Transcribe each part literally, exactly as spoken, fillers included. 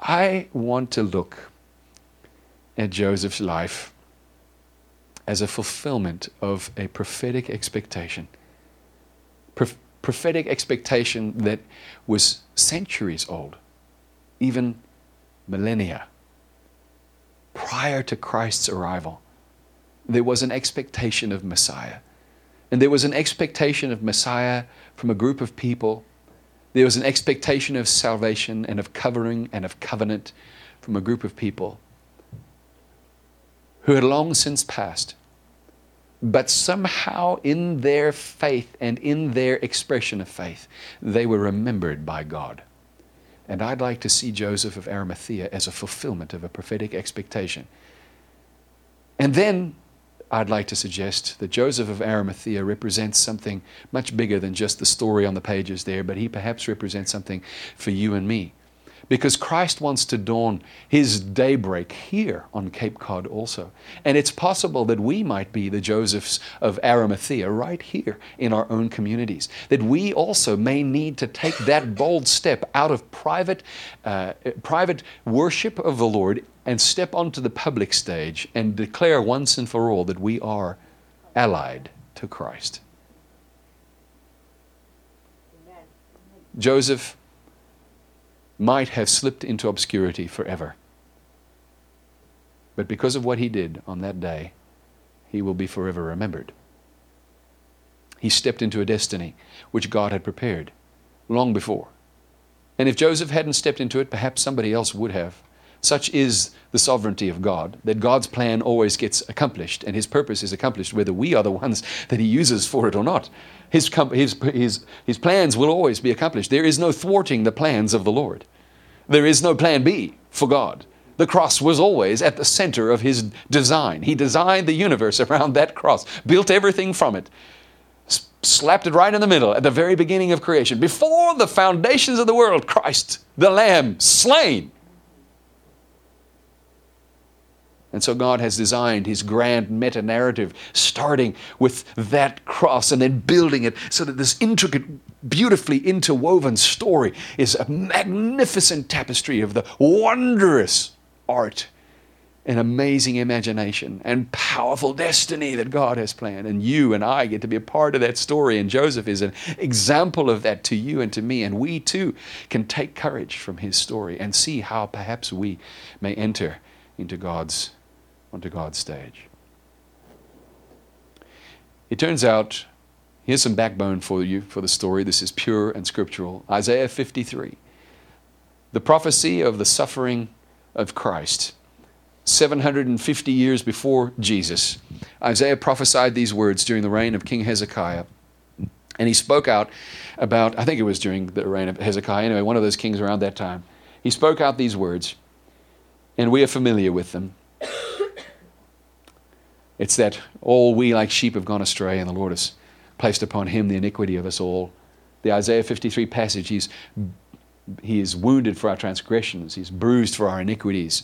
I want to look at Joseph's life as a fulfillment of a prophetic expectation. Pro- prophetic expectation that was centuries old, even millennia. Prior to Christ's arrival, there was an expectation of Messiah. And there was an expectation of Messiah from a group of people. There was an expectation of salvation and of covering and of covenant from a group of people who had long since passed. But somehow in their faith and in their expression of faith, they were remembered by God. And I'd like to see Joseph of Arimathea as a fulfillment of a prophetic expectation. And then I'd like to suggest that Joseph of Arimathea represents something much bigger than just the story on the pages there, but he perhaps represents something for you and me. Because Christ wants to dawn his daybreak here on Cape Cod also. And it's possible that we might be the Josephs of Arimathea right here in our own communities. That we also may need to take that bold step out of private, uh, private worship of the Lord and step onto the public stage and declare once and for all that we are allied to Christ. Amen. Joseph might have slipped into obscurity forever. But because of what he did on that day, he will be forever remembered. He stepped into a destiny which God had prepared long before. And if Joseph hadn't stepped into it, perhaps somebody else would have. Such is the sovereignty of God, that God's plan always gets accomplished, and his purpose is accomplished whether we are the ones that he uses for it or not. His, his, his, his plans will always be accomplished. There is no thwarting the plans of the Lord. There is no plan B for God. The cross was always at the center of his design. He designed the universe around that cross, built everything from it, slapped it right in the middle at the very beginning of creation. Before the foundations of the world, Christ, the Lamb, slain. And so God has designed his grand meta-narrative, starting with that cross and then building it so that this intricate, beautifully interwoven story is a magnificent tapestry of the wondrous art and amazing imagination and powerful destiny that God has planned. And you and I get to be a part of that story. And Joseph is an example of that to you and to me. And we too can take courage from his story and see how perhaps we may enter into God's onto God's stage. It turns out, here's some backbone for you for the story. This is pure and scriptural. Isaiah fifty-three. The prophecy of the suffering of Christ. seven hundred fifty years before Jesus. Isaiah prophesied these words during the reign of King Hezekiah. And he spoke out about, I think it was during the reign of Hezekiah, anyway, one of those kings around that time. He spoke out these words, and we are familiar with them. It's that all we like sheep have gone astray, and the Lord has placed upon him the iniquity of us all. The Isaiah fifty-three passage, he's, he is wounded for our transgressions, he's bruised for our iniquities.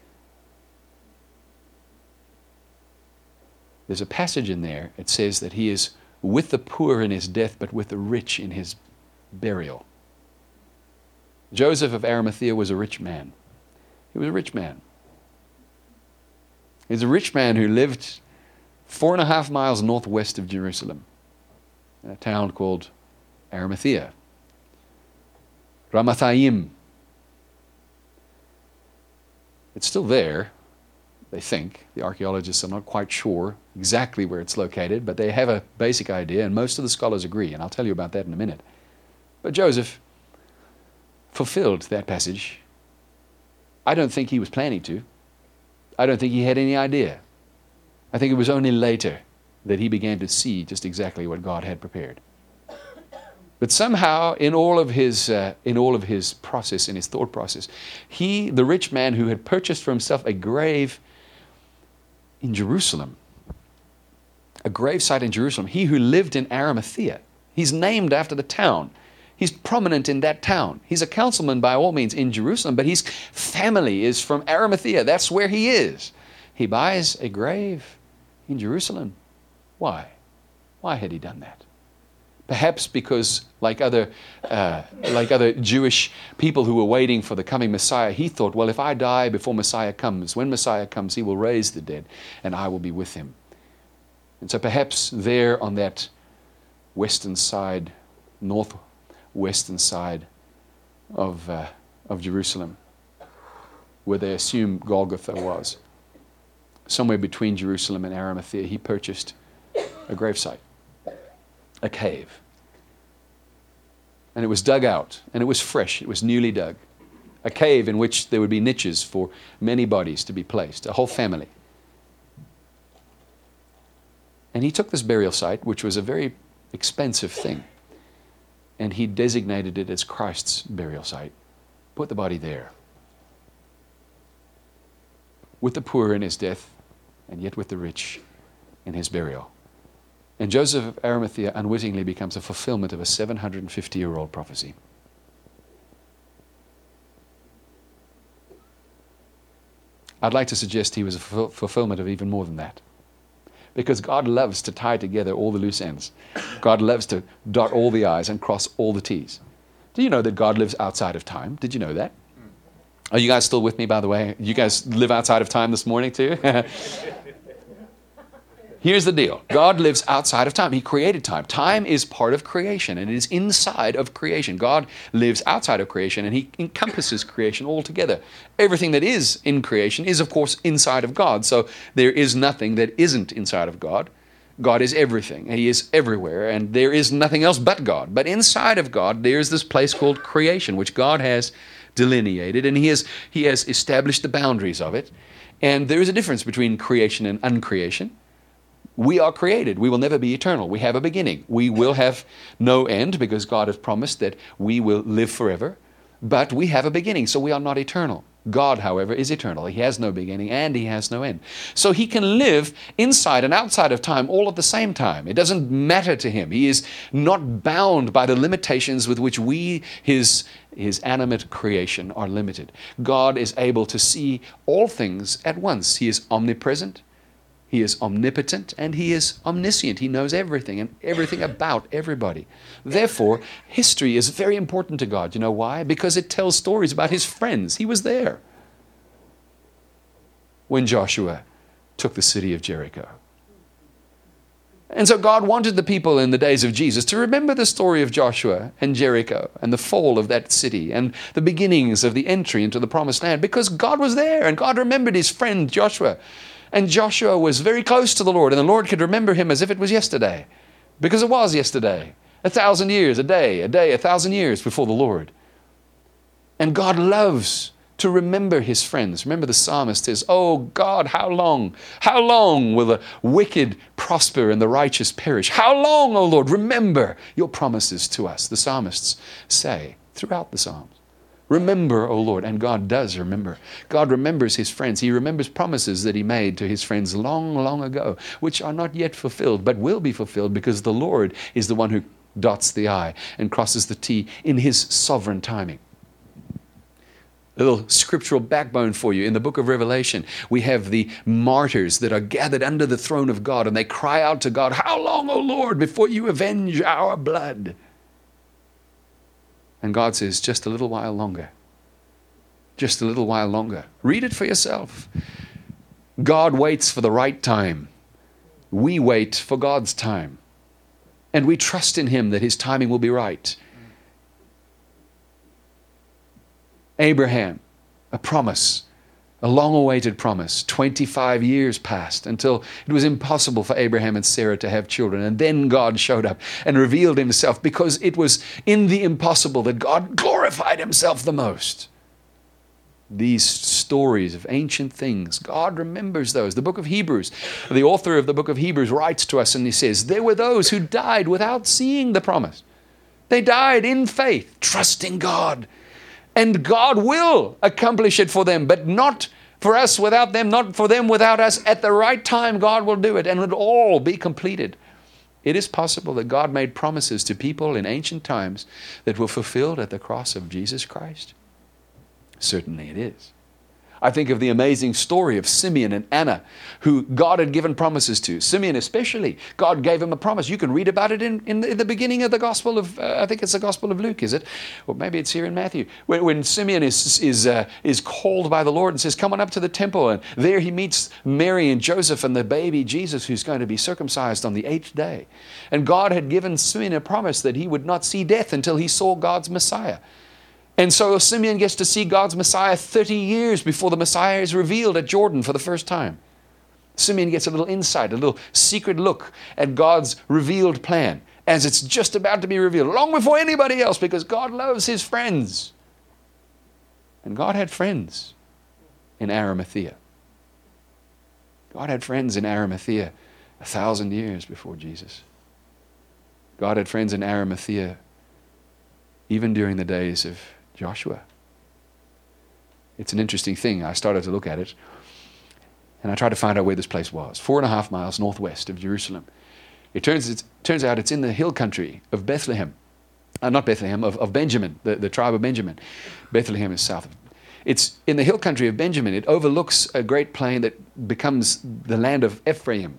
There's a passage in there, it says that he is with the poor in his death, but with the rich in his burial. Joseph of Arimathea was a rich man. He was a rich man. He's a rich man who lived four and a half miles northwest of Jerusalem, in a town called Arimathea. Ramathaim. It's still there, they think. The archaeologists are not quite sure exactly where it's located, but they have a basic idea, and most of the scholars agree, and I'll tell you about that in a minute. But Joseph fulfilled that passage. I don't think he was planning to. I don't think he had any idea. I think it was only later that he began to see just exactly what God had prepared. But somehow, in all of his uh, in all of his process, in his thought process, he, the rich man who had purchased for himself a grave in Jerusalem, a gravesite in Jerusalem, he who lived in Arimathea, he's named after the town. He's prominent in that town. He's a councilman by all means in Jerusalem, but his family is from Arimathea. That's where he is. He buys a grave in Jerusalem. Why? Why had he done that? Perhaps because, like other, uh, like other Jewish people who were waiting for the coming Messiah, he thought, well, if I die before Messiah comes, when Messiah comes, he will raise the dead, and I will be with him. And so perhaps there on that western side, northwestern side of, uh, of Jerusalem, where they assume Golgotha was, somewhere between Jerusalem and Arimathea, he purchased a gravesite, a cave. And it was dug out, and it was fresh, it was newly dug. A cave in which there would be niches for many bodies to be placed, a whole family. And he took this burial site, which was a very expensive thing, and he designated it as Christ's burial site. Put the body there. With the poor in his death, and yet with the rich in his burial. And Joseph of Arimathea unwittingly becomes a fulfillment of a seven hundred fifty-year-old prophecy. I'd like to suggest he was a fulfillment of even more than that. Because God loves to tie together all the loose ends. God loves to dot all the I's and cross all the T's. Do you know that God lives outside of time? Did you know that? Are you guys still with me, by the way? You guys live outside of time this morning too? Here's the deal. God lives outside of time. He created time. Time is part of creation, and it is inside of creation. God lives outside of creation, and he encompasses creation altogether. Everything that is in creation is, of course, inside of God. So there is nothing that isn't inside of God. God is everything. He is everywhere, and there is nothing else but God. But inside of God, there's this place called creation, which God has delineated, and he has, he has established the boundaries of it. And there is a difference between creation and uncreation. We are created. We will never be eternal. We have a beginning. We will have no end because God has promised that we will live forever. But we have a beginning, so we are not eternal. God, however, is eternal. He has no beginning and he has no end. So he can live inside and outside of time all at the same time. It doesn't matter to him. He is not bound by the limitations with which we, his, his animate creation, are limited. God is able to see all things at once. He is omnipresent. He is omnipotent, and he is omniscient. He knows everything and everything about everybody. Therefore, history is very important to God. You know why? Because it tells stories about his friends. He was there when Joshua took the city of Jericho. And so God wanted the people in the days of Jesus to remember the story of Joshua and Jericho and the fall of that city and the beginnings of the entry into the promised land, because God was there and God remembered his friend Joshua. And Joshua was very close to the Lord, and the Lord could remember him as if it was yesterday, because it was yesterday. A thousand years, a day, a day, a thousand years before the Lord. And God loves to remember his friends. Remember the psalmist says, "Oh God, how long, how long will the wicked prosper and the righteous perish? How long, O Lord, remember your promises to us," the psalmists say throughout the Psalms. Remember, O Lord. And God does remember. God remembers his friends. He remembers promises that he made to his friends long, long ago, which are not yet fulfilled, but will be fulfilled because the Lord is the one who dots the I and crosses the T in his sovereign timing. A little scriptural backbone for you. In the book of Revelation, we have the martyrs that are gathered under the throne of God, and they cry out to God, "How long, O Lord, before you avenge our blood?" And God says, just a little while longer. Just a little while longer. Read it for yourself. God waits for the right time. We wait for God's time. And we trust in him that his timing will be right. Abraham, a promise, a long-awaited promise. twenty-five years passed until it was impossible for Abraham and Sarah to have children. And then God showed up and revealed himself, because it was in the impossible that God glorified himself the most. These stories of ancient things, God remembers those. The book of Hebrews, the author of the book of Hebrews writes to us and he says, there were those who died without seeing the promise. They died in faith, trusting God. And God will accomplish it for them, but not for us without them, not for them without us. At the right time, God will do it, and it will all be completed. It is possible that God made promises to people in ancient times that were fulfilled at the cross of Jesus Christ. Certainly it is. I think of the amazing story of Simeon and Anna, who God had given promises to. Simeon especially, God gave him a promise. You can read about it in, in, the, in the beginning of the Gospel of, uh, I think it's the Gospel of Luke, is it? Or maybe it's here in Matthew. When, when Simeon is, is, uh, is called by the Lord and says, come on up to the temple. And there he meets Mary and Joseph and the baby Jesus, who's going to be circumcised on the eighth day. And God had given Simeon a promise that he would not see death until he saw God's Messiah. And so Simeon gets to see God's Messiah thirty years before the Messiah is revealed at Jordan for the first time. Simeon gets a little insight, a little secret look at God's revealed plan as it's just about to be revealed, long before anybody else, because God loves his friends. And God had friends in Arimathea. God had friends in Arimathea a thousand years before Jesus. God had friends in Arimathea even during the days of Joshua. It's an interesting thing. I started to look at it, and I tried to find out where this place was. Four and a half miles northwest of Jerusalem. It turns, it turns out it's in the hill country of Bethlehem. Uh, not Bethlehem, of, of Benjamin, the, the tribe of Benjamin. Bethlehem is south of. It's in the hill country of Benjamin. It overlooks a great plain that becomes the land of Ephraim.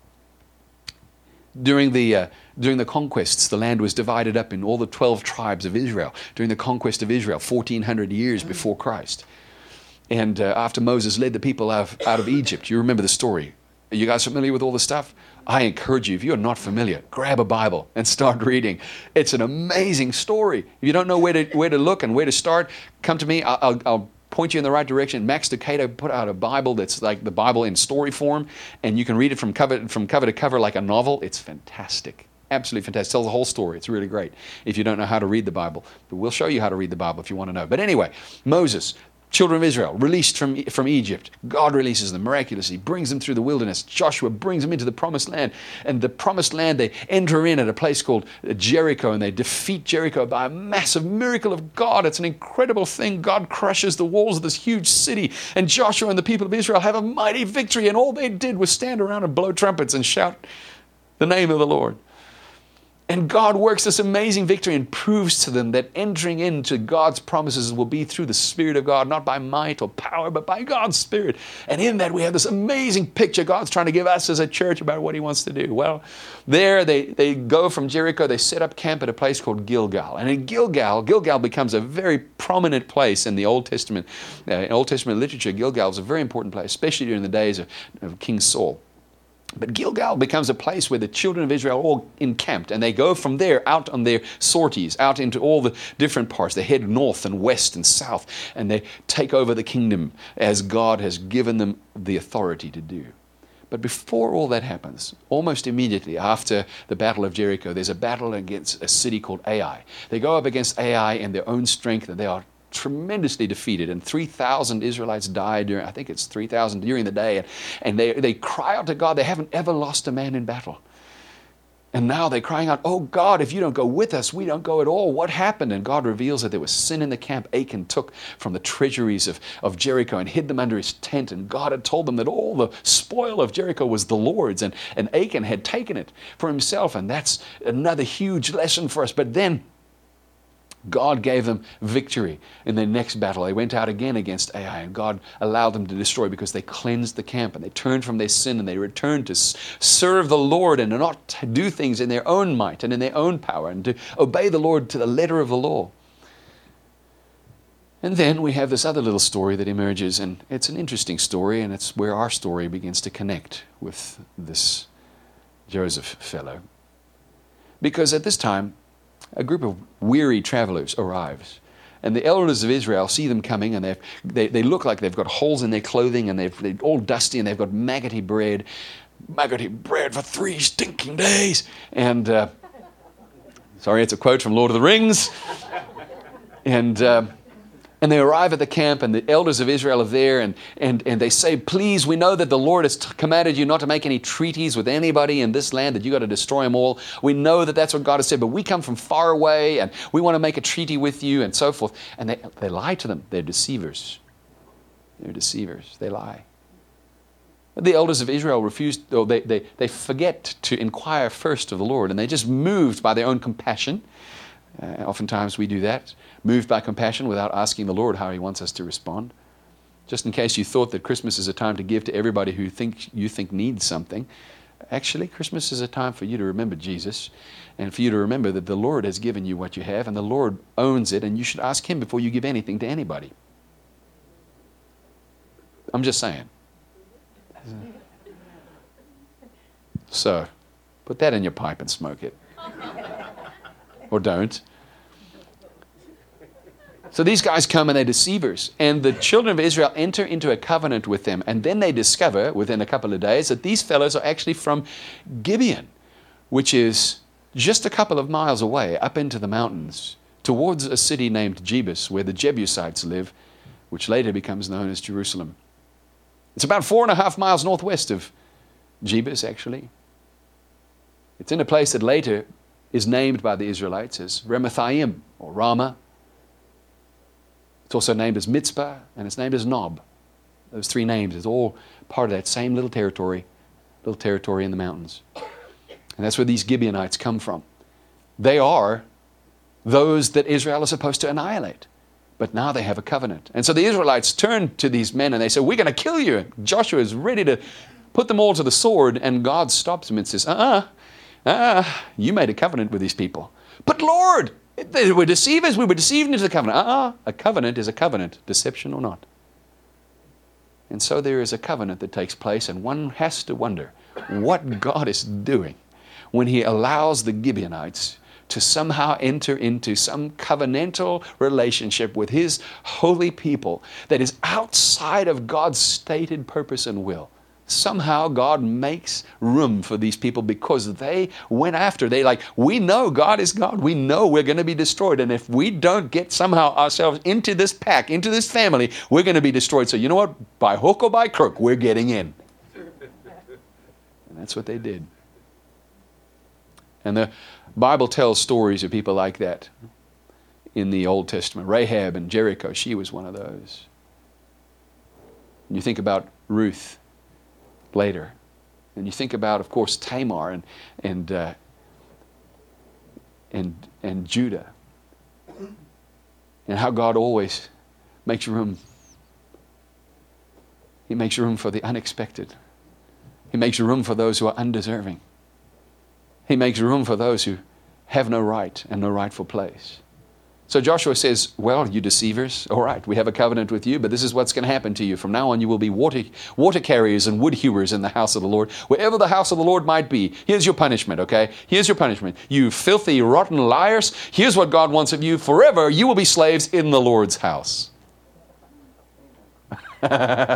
During the, uh, during the conquests, the land was divided up in all the twelve tribes of Israel. During the conquest of Israel, fourteen hundred years before Christ. And uh, after Moses led the people out of, out of Egypt, you remember the story. Are you guys familiar with all the stuff? I encourage you, if you're not familiar, grab a Bible and start reading. It's an amazing story. If you don't know where to, where to look and where to start, come to me. I'll, I'll, I'll point you in the right direction. Max Lucado put out a Bible that's like the Bible in story form, and you can read it from cover, from cover to cover like a novel. It's fantastic. Absolutely fantastic. It tells the whole story. It's really great if you don't know how to read the Bible. But we'll show you how to read the Bible if you want to know. But anyway, Moses, children of Israel, released from, from Egypt. God releases them miraculously, brings them through the wilderness. Joshua brings them into the promised land. And the promised land, they enter in at a place called Jericho, and they defeat Jericho by a massive miracle of God. It's an incredible thing. God crushes the walls of this huge city, and Joshua and the people of Israel have a mighty victory, and all they did was stand around and blow trumpets and shout the name of the Lord. And God works this amazing victory and proves to them that entering into God's promises will be through the Spirit of God, not by might or power, but by God's Spirit. And in that we have this amazing picture God's trying to give us as a church about what he wants to do. Well, there they, they go from Jericho, they set up camp at a place called Gilgal. And in Gilgal, Gilgal becomes a very prominent place in the Old Testament. Uh, in Old Testament literature, Gilgal is a very important place, especially during the days of, of King Saul. But Gilgal becomes a place where the children of Israel are all encamped, and they go from there out on their sorties, out into all the different parts. They head north and west and south, and they take over the kingdom as God has given them the authority to do. But before all that happens, almost immediately after the Battle of Jericho, there's a battle against a city called Ai. They go up against Ai in their own strength, and they are tremendously defeated, and three thousand Israelites died during, I think it's three thousand during the day, and, and they, they cry out to God. They haven't ever lost a man in battle. And now they're crying out, oh God, if you don't go with us, we don't go at all. What happened? And God reveals that there was sin in the camp. Achan took from the treasuries of, of Jericho and hid them under his tent, and God had told them that all the spoil of Jericho was the Lord's, and, and Achan had taken it for himself, and that's another huge lesson for us. But then God gave them victory in their next battle. They went out again against Ai, and God allowed them to destroy because they cleansed the camp, and they turned from their sin, and they returned to serve the Lord and not to do things in their own might and in their own power, and to obey the Lord to the letter of the law. And then we have this other little story that emerges, and it's an interesting story, and it's where our story begins to connect with this Joseph fellow. Because at this time, a group of weary travelers arrives, and the elders of Israel see them coming, and they they look like they've got holes in their clothing, and they've, they're all dusty, and they've got maggoty bread, maggoty bread for three stinking days. And uh, sorry, it's a quote from Lord of the Rings. And uh, and they arrive at the camp, and the elders of Israel are there, and, and, and they say, please, we know that the Lord has t- commanded you not to make any treaties with anybody in this land, that you got to destroy them all. We know that that's what God has said, but we come from far away, and we want to make a treaty with you, and so forth. And they, they lie to them. They're deceivers. They're deceivers. They lie. The elders of Israel refuse, or they, they, they forget to inquire first of the Lord, and they're just moved by their own compassion. Uh, oftentimes we do that, moved by compassion without asking the Lord how he wants us to respond. Just in case you thought that Christmas is a time to give to everybody who think you think needs something, actually, Christmas is a time for you to remember Jesus and for you to remember that the Lord has given you what you have and the Lord owns it, and you should ask Him before you give anything to anybody. I'm just saying. So, put that in your pipe and smoke it. Or don't. So these guys come and they're deceivers. And the children of Israel enter into a covenant with them. And then they discover, within a couple of days, that these fellows are actually from Gibeon, which is just a couple of miles away, up into the mountains, towards a city named Jebus, where the Jebusites live, which later becomes known as Jerusalem. It's about four and a half miles northwest of Jebus, actually. It's in a place that later is named by the Israelites as Ramathaim, or Ramah. It's also named as Mitzpah, and it's named as Nob. Those three names is all part of that same little territory, little territory in the mountains. And that's where these Gibeonites come from. They are those that Israel is supposed to annihilate. But now they have a covenant. And so the Israelites turn to these men and they say, we're going to kill you. Joshua is ready to put them all to the sword, and God stops him and says, uh-uh, uh-uh, you made a covenant with these people. But Lord, they were deceivers. We were deceived into the covenant. Uh-uh. A covenant is a covenant, deception or not. And so there is a covenant that takes place, and one has to wonder what God is doing when He allows the Gibeonites to somehow enter into some covenantal relationship with His holy people that is outside of God's stated purpose and will. Somehow God makes room for these people because they went after. They like, we know God is God. We know we're going to be destroyed. And if we don't get somehow ourselves into this pack, into this family, we're going to be destroyed. So you know what? By hook or by crook, we're getting in. And that's what they did. And the Bible tells stories of people like that in the Old Testament. Rahab and Jericho, she was one of those. And you think about Ruth later. And you think about, of course, Tamar and and uh, and and Judah, and how God always makes room. He makes room for the unexpected. He makes room for those who are undeserving. He makes room for those who have no right and no rightful place. So Joshua says, well, you deceivers, all right, we have a covenant with you, but this is what's going to happen to you. From now on, you will be water, water carriers and wood hewers in the house of the Lord. Wherever the house of the Lord might be, here's your punishment, okay? Here's your punishment. You filthy, rotten liars, here's what God wants of you. Forever, you will be slaves in the Lord's house. How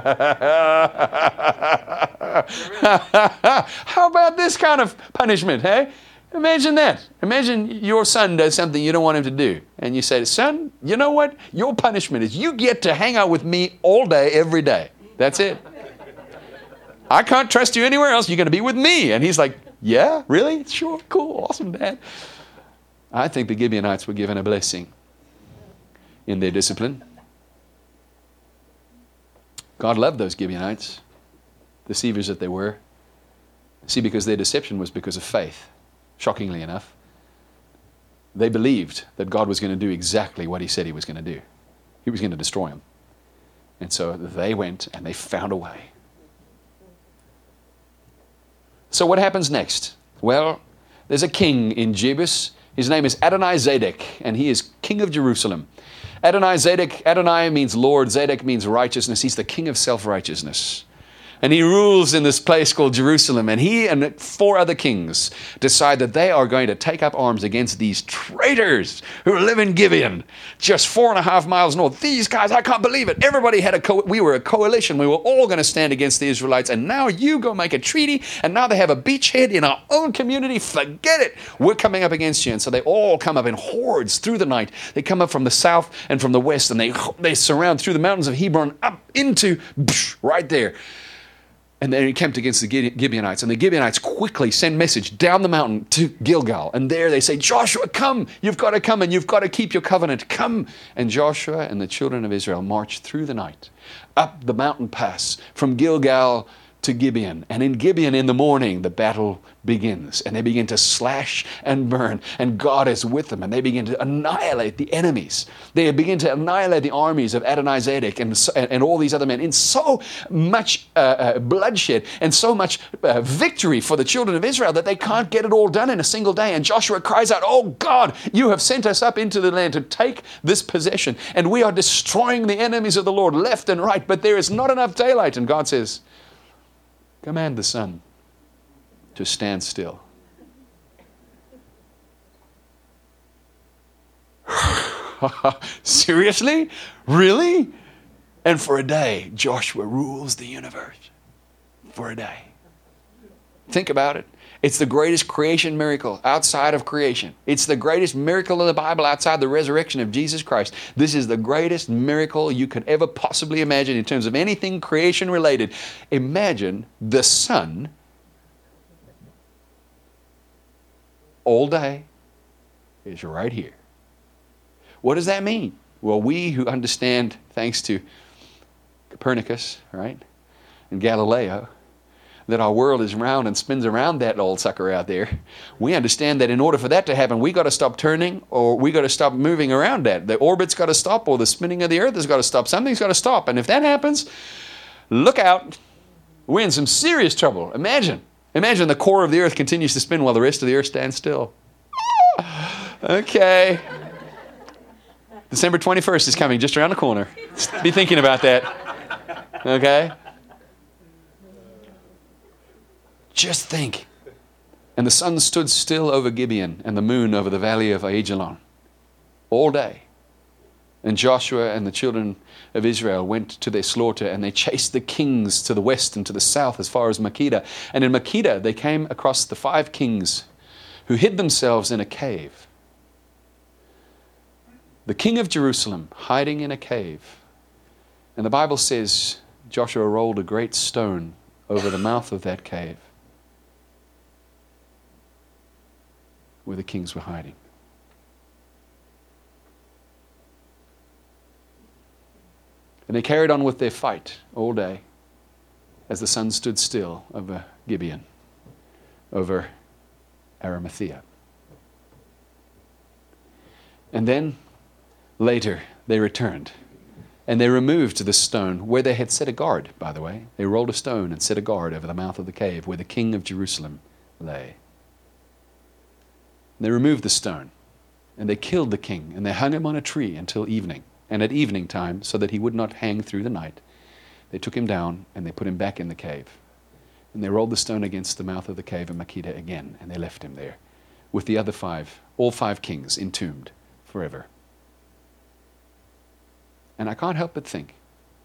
about this kind of punishment, hey? Imagine that. Imagine your son does something you don't want him to do. And you say, son, you know what? Your punishment is you get to hang out with me all day, every day. That's it. I can't trust you anywhere else. You're going to be with me. And he's like, yeah, really? Sure, cool, awesome, Dad. I think the Gibeonites were given a blessing in their discipline. God loved those Gibeonites, deceivers that they were. See, because their deception was because of faith. Shockingly enough, they believed that God was going to do exactly what He said He was going to do. He was going to destroy them. And so they went and they found a way. So what happens next? Well, there's a king in Jebus. His name is Adonai-Zedek, and he is king of Jerusalem. Adonai-Zedek, Adonai means Lord, Zedek means righteousness. He's the king of self-righteousness. And he rules in this place called Jerusalem. And he and four other kings decide that they are going to take up arms against these traitors who live in Gibeon, just four and a half miles north. These guys, I can't believe it. Everybody had a, co- we were a coalition. We were all going to stand against the Israelites. And now you go make a treaty. And now they have a beachhead in our own community. Forget it. We're coming up against you. And so they all come up in hordes through the night. They come up from the south and from the west. And they, they surround through the mountains of Hebron up into, right there. And they encamped against the Gibeonites. And the Gibeonites quickly send message down the mountain to Gilgal. And there they say, Joshua, come. You've got to come and you've got to keep your covenant. Come. And Joshua and the children of Israel marched through the night, up the mountain pass from Gilgal to Gibeon. And in Gibeon in the morning, the battle begins. And they begin to slash and burn. And God is with them. And they begin to annihilate the enemies. They begin to annihilate the armies of Adonizedek and, and all these other men in so much uh, uh, bloodshed and so much uh, victory for the children of Israel that they can't get it all done in a single day. And Joshua cries out, "Oh God, you have sent us up into the land to take this possession. And we are destroying the enemies of the Lord left and right. But there is not enough daylight." And God says, "Command the sun to stand still." Seriously? Really? And for a day, Joshua rules the universe. For a day. Think about it. It's the greatest creation miracle outside of creation. It's the greatest miracle in the Bible outside the resurrection of Jesus Christ. This is the greatest miracle you could ever possibly imagine in terms of anything creation related. Imagine the sun all day is right here. What does that mean? Well, we who understand, thanks to Copernicus, right, and Galileo, that our world is round and spins around that old sucker out there, we understand that in order for that to happen, we got to stop turning, or we got to stop moving around that. The orbit's got to stop, or the spinning of the earth has got to stop. Something's got to stop. And if that happens, look out. We're in some serious trouble. Imagine. Imagine the core of the earth continues to spin while the rest of the earth stands still. Okay. December twenty-first is coming just around the corner. Be thinking about that. Okay? Just think. And the sun stood still over Gibeon and the moon over the valley of Aijalon all day. And Joshua and the children of Israel went to their slaughter, and they chased the kings to the west and to the south as far as Makkedah. And in Makkedah they came across the five kings who hid themselves in a cave. The king of Jerusalem hiding in a cave. And the Bible says Joshua rolled a great stone over the mouth of that cave where the kings were hiding. And they carried on with their fight all day as the sun stood still over Gibeon, over Arimathea. And then later they returned, and they removed the stone where they had set a guard, by the way. They rolled a stone and set a guard over the mouth of the cave where the king of Jerusalem lay. And they removed the stone, and they killed the king, and they hung him on a tree until evening. And at evening time, so that he would not hang through the night, they took him down and they put him back in the cave. And they rolled the stone against the mouth of the cave of Makkedah again, and they left him there with the other five, all five kings entombed forever. And I can't help but think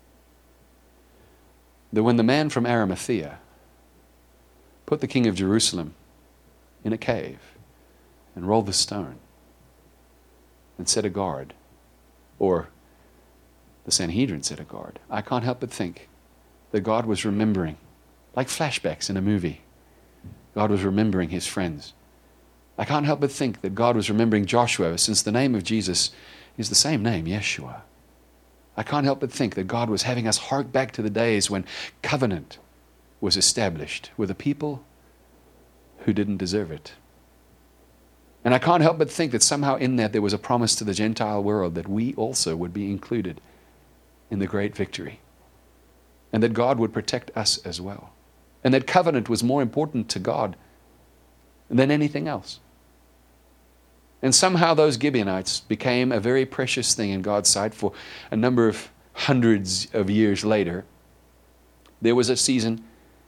that when the man from Arimathea put the king of Jerusalem in a cave and rolled the stone and set a guard, or the Sanhedrin set a guard, I can't help but think that God was remembering, like flashbacks in a movie, God was remembering his friends. I can't help but think that God was remembering Joshua, since the name of Jesus is the same name, Yeshua. I can't help but think that God was having us hark back to the days when covenant was established with a people who didn't deserve it. And I can't help but think that somehow in that there was a promise to the Gentile world that we also would be included in the great victory. And that God would protect us as well. And that covenant was more important to God than anything else. And somehow those Gibeonites became a very precious thing in God's sight. For a number of hundreds of years later, there was a season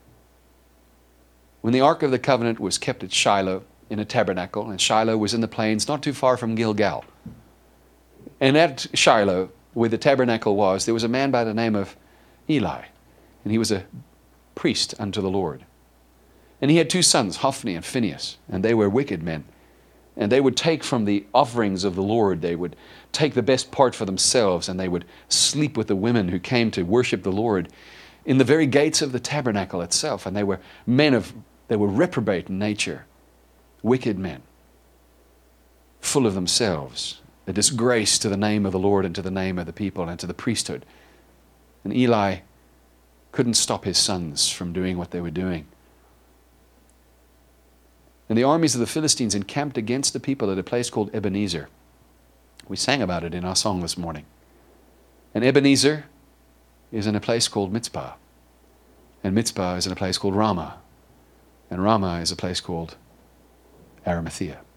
when the Ark of the Covenant was kept at Shiloh in a tabernacle, and Shiloh was in the plains not too far from Gilgal. And at Shiloh, where the tabernacle was, there was a man by the name of Eli, and he was a priest unto the Lord. And he had two sons, Hophni and Phinehas, and they were wicked men. And they would take from the offerings of the Lord, they would take the best part for themselves, and they would sleep with the women who came to worship the Lord in the very gates of the tabernacle itself. And they were men of, they were reprobate in nature, wicked men, full of themselves, a disgrace to the name of the Lord and to the name of the people and to the priesthood. And Eli couldn't stop his sons from doing what they were doing. And the armies of the Philistines encamped against the people at a place called Ebenezer. We sang about it in our song this morning. And Ebenezer is in a place called Mizpah. And Mizpah is in a place called Ramah. And Ramah is a place called Arimathea.